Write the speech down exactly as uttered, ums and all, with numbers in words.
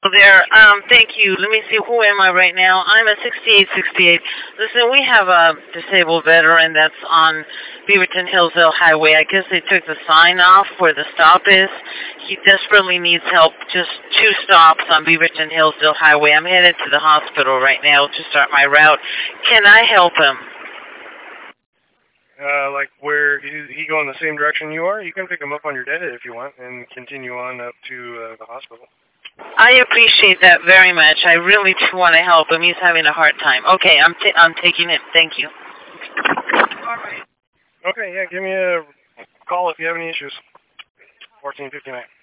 There, um, thank you. Let me see, who am I right now? I'm a sixty-eight sixty-eight. Listen, we have a disabled veteran that's on Beaverton Hillsdale Highway. I guess they took the sign off where the stop is. He desperately needs help. Just two stops on Beaverton Hillsdale Highway. I'm headed to the hospital right now to start my route. Can I help him? Uh, like where he, he going the same direction you are? You can pick him up on your deadhead if you want and continue on up to uh, the hospital. I appreciate that very much. I really do want to help him. He's having a hard time. Okay, I'm t I'm taking it. Thank you. All right. Okay, yeah, give me a call if you have any issues. fourteen fifty-nine.